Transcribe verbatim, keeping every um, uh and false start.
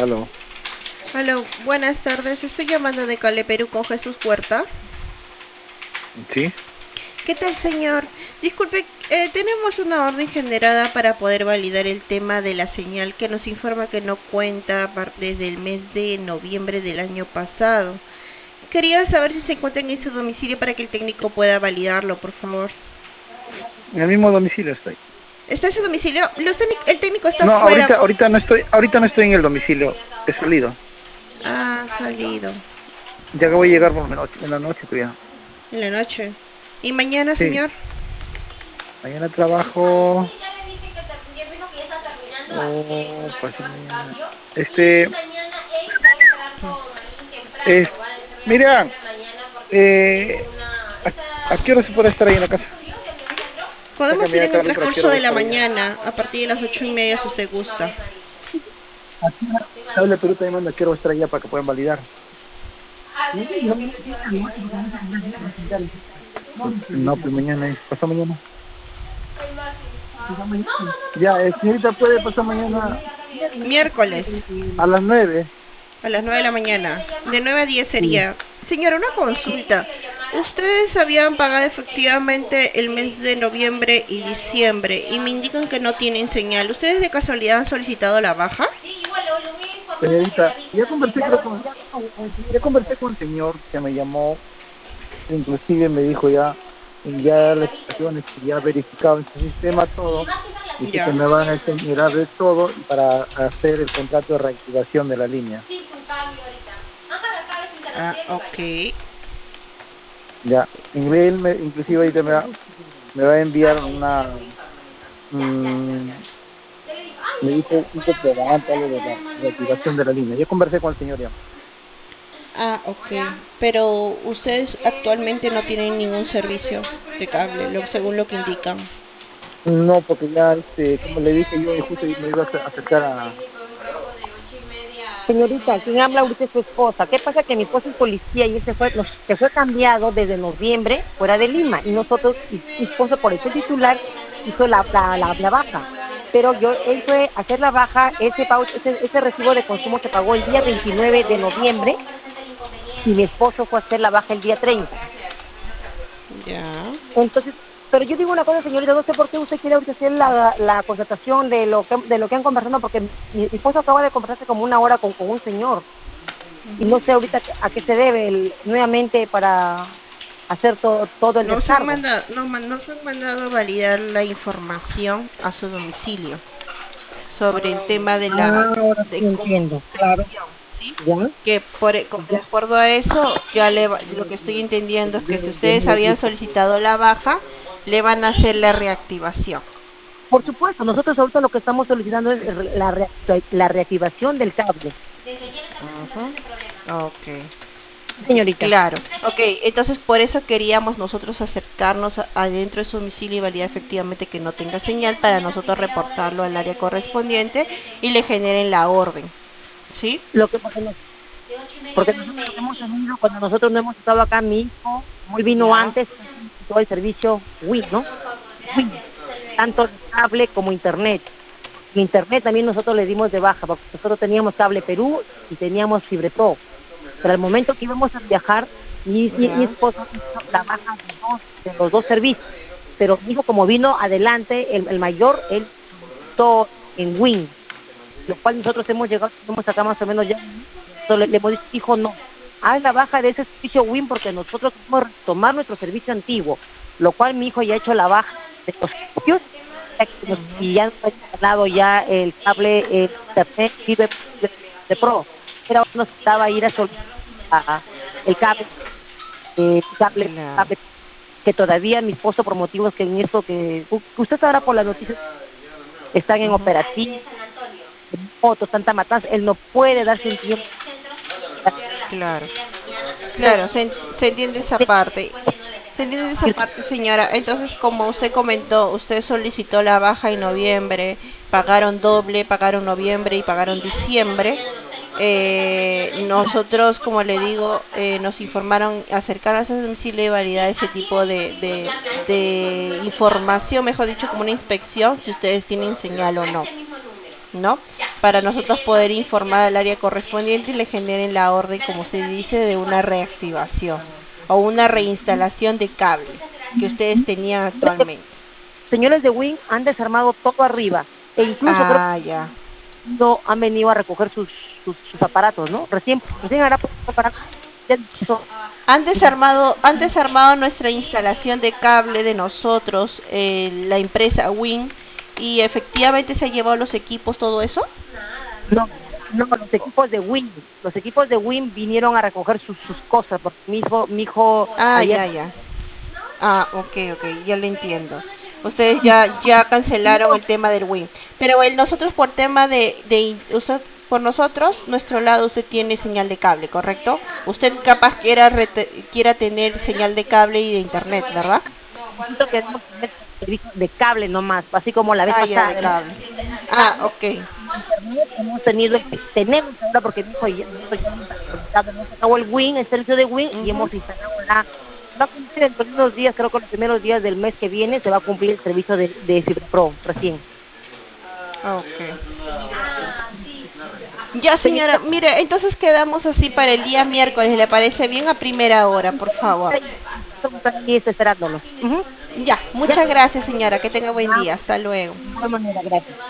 Aló. Hola, buenas tardes. Estoy llamando de Cale, Perú con Jesús Puerta. ¿Sí? ¿Qué tal, señor? Disculpe, eh, tenemos una orden generada para poder validar el tema de la señal que nos informa que no cuenta par- desde el mes de noviembre del año pasado. Quería saber si se encuentra en ese domicilio para que el técnico pueda validarlo, por favor. En el mismo domicilio estoy. ¿Está ese domicilio? Los técnic- el técnico está No, fuera. ahorita, ahorita no estoy, ahorita no estoy en el domicilio. He salido. Ha salido Ya que voy a llegar por la noche, en la noche todavía. en la noche. ¿Y mañana, Sí. señor? Mañana trabajo. Oh, pues sí, mañana. Este, es, mira, eh, ¿a, a qué hora se puede estar ahí en la casa? Ya Podemos ir cambié en el acá para qué hora transcurso voy a de la estar allá. mañana, a partir de las ocho y media, si usted gusta. Aquí Cable Perú también manda quiero estar allá para que puedan validar. No, pues mañana es, pasado mañana. Ya, eh, señorita, puede pasar mañana Miércoles, a las nueve. a las nueve de la mañana. De nueve a diez Sí. sería. Señora, una consulta. Ustedes habían pagado efectivamente el mes de noviembre y diciembre y me indican que no tienen señal. ¿Ustedes de casualidad han solicitado la baja? Señorita, ya conversé, creo, con, ya conversé con el señor que me llamó, inclusive me dijo ya, ya las situaciones, que ya ha verificado en su sistema todo, dice que Ya. me van a mirar de todo para hacer el contrato de reactivación de la línea. Ah, ok. Ya, él me, inclusive ahorita me va, me va a enviar una, mm, me dijo un comprobante algo de la reactivación de la línea. Yo conversé con el señor ya. Ah, ok. Pero ustedes actualmente no tienen ningún servicio de cable, lo, según lo que indican. No, porque ya, este, como le dije, yo justo me iba a acer- acercar a... Señorita, quien habla ahorita es su esposa. ¿Qué pasa? Que mi esposo es policía y él se fue, nos- se fue cambiado desde noviembre fuera de Lima. Y nosotros, y mi esposo por ese titular, hizo la, la, la, la baja. Pero yo, él fue a hacer la baja, ese, pago- ese, ese recibo de consumo se pagó el día veintinueve de noviembre y mi esposo fue a hacer la baja el día treinta. Ya. Entonces, pero yo digo una cosa, señorita, no sé por qué usted quiere ahorita hacer la, la constatación de lo que de lo que han conversado, porque mi, mi esposo acaba de conversarse como una hora con, con un señor. Y no sé ahorita a qué se debe el- nuevamente para hacer todo, todo el Nos han descargo. mandado, no, man- nos han mandado a validar la información a su domicilio sobre el tema de la Ah, ahora de sí entiendo, claro. comunicación, ¿sí? ¿Ya? Que por, e- de ¿Ya? acuerdo a eso, ya le, va- lo que estoy entendiendo es que si ustedes habían solicitado la baja, le van a hacer la reactivación. Por supuesto, nosotros ahorita lo que estamos solicitando es la, reacti- la reactivación del cable, Ujú. Ok. señorita. Claro, ok, entonces por eso queríamos nosotros acercarnos a- adentro de su domicilio y validar efectivamente que no tenga señal para nosotros reportarlo al área correspondiente y le generen la orden, ¿sí? Lo que porque, nos- porque nosotros lo que hemos tenido cuando nosotros no hemos estado acá, mi hijo, como él vino Ya. antes, todo el servicio Win, ¿no? Win, tanto de cable como internet. El internet también nosotros le dimos de baja, porque nosotros teníamos cable Perú y teníamos Fibretó. Pero al momento que íbamos a viajar, mi, mi, mi Ya. esposo hizo la baja de, dos, de los dos servicios. Pero mi hijo, como vino adelante, el, el mayor, él todo en Win, lo cual nosotros hemos llegado, hemos acá más o menos ya, nosotros le, le hemos dicho, hijo, no, haz la baja de ese servicio Win porque nosotros queremos retomar nuestro servicio antiguo, lo cual mi hijo ya ha hecho la baja de los servicios ya que nos- y ya nos ha instalado ya el cable eh, internet Fiber de Pro. Pero nos estaba ir a solicitar el cable, eh, cable, Claro. cable, que todavía mi esposo por motivos que en eso que u- usted sabrá por las noticias están en Ujú. operativo, motos, tanta matanza, él no puede darse un tiempo. Claro. Pero, Claro, se, en- se entiende esa parte. Se entiende esa parte, señora. Entonces, como usted comentó, usted solicitó la baja en noviembre, pagaron doble, pagaron noviembre y pagaron diciembre. Eh, nosotros, como le digo, eh, nos informaron acercar a su domicilio y validar ese tipo de, de, de información, mejor dicho, como una inspección, si ustedes tienen señal o no. ¿no? Para nosotros poder informar al área correspondiente y le generen la orden, como se dice, de una reactivación o una reinstalación de cable que ustedes tenían actualmente. Señores de Win han desarmado todo arriba e incluso creo Ah, ya. que no han venido a recoger sus, sus, sus aparatos, ¿no? Recién, recién hará por aparatos. Ya hizo- Han desarmado, han desarmado nuestra instalación de cable de nosotros, eh, la empresa Win, y efectivamente se ha llevado los equipos, todo eso. No, no, los equipos de Win, los equipos de Win vinieron a recoger sus, sus cosas, porque mi hijo, mi hijo Ah, ayer ya, ya. Ah, ok, ok, ya lo entiendo. Ustedes ya ya cancelaron el tema del Win. Pero el, nosotros por tema de, de in- usted, por nosotros, nuestro lado usted tiene señal de cable, ¿correcto? Usted capaz quiera rete- quiera tener señal de cable y de internet, ¿verdad? nosotros queremos tener servicio de cable nomás, así como la vez Ah, ya, de pasada. ¿No? cable. Ah, ok. Hemos tenido, tenemos ahora porque mi hijo ya, mi hijo ya hemos actualizado, hemos sacado el Win, el servicio de Win y Ujú. hemos instalado la, va a cumplir dentro de unos días, creo que los primeros días del mes que viene se va a cumplir el servicio de, de Fibra Pro recién. Ok. Ya, señora, Señorita, mire, entonces quedamos así para el día miércoles, ¿le parece bien? A primera hora, por favor. estamos aquí esperándolo. Ujú. Ya, Ya, muchas gracias, señora. Que tenga buen ya, día. Hasta luego. de igual manera, gracias.